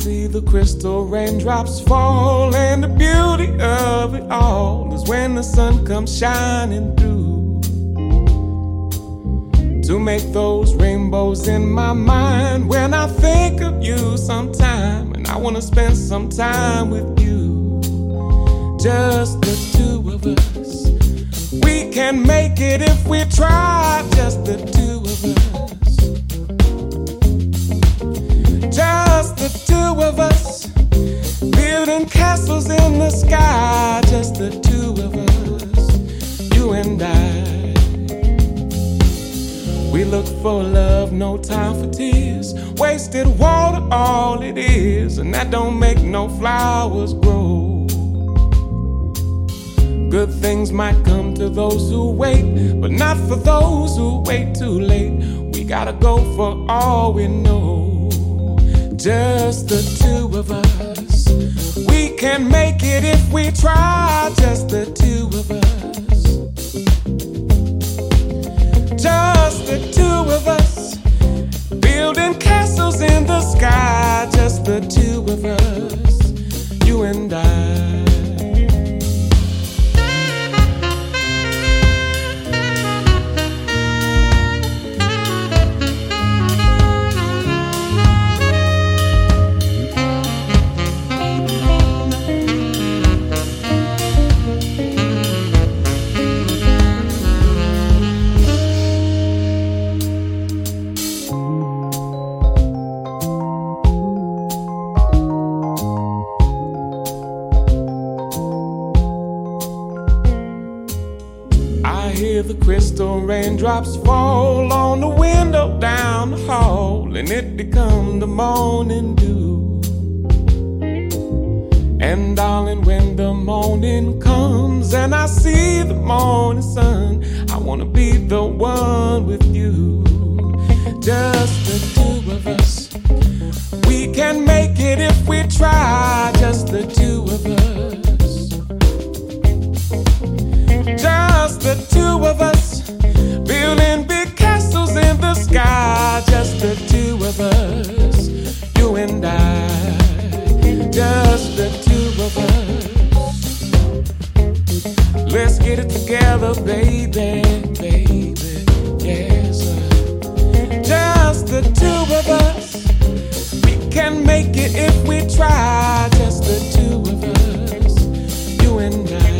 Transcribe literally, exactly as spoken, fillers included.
see the crystal raindrops fall, and the beauty of it all is when the sun comes shining through to make those rainbows in my mind. When I think of you sometime, and I wanna spend some time with you, just the two of us. We can make it if we try, just the two of us. Just the two of us, building castles in the sky, just the two of us, you and I. We look for love, no time for tears, wasted water all it is, and that don't make no flowers grow. Good things might come to those who wait, but not for those who wait too late. We gotta go for all we know. Just the two of us. We can make it if we try, just the two of us. Just the two of us, building castles in the sky, just the two of us, you and I. The crystal raindrops fall on the window down the hall, and it become the morning dew. And darling, when the morning comes and I see the morning sun, I wanna be the one with you. Just the two of us. We can make it if we try, just the two of us. Just the two of us, building big castles in the sky, just the two of us, you and I. Just the two of us. Let's get it together, baby, baby, yes. Just the two of us. We can make it if we try, just the two of us, you and I.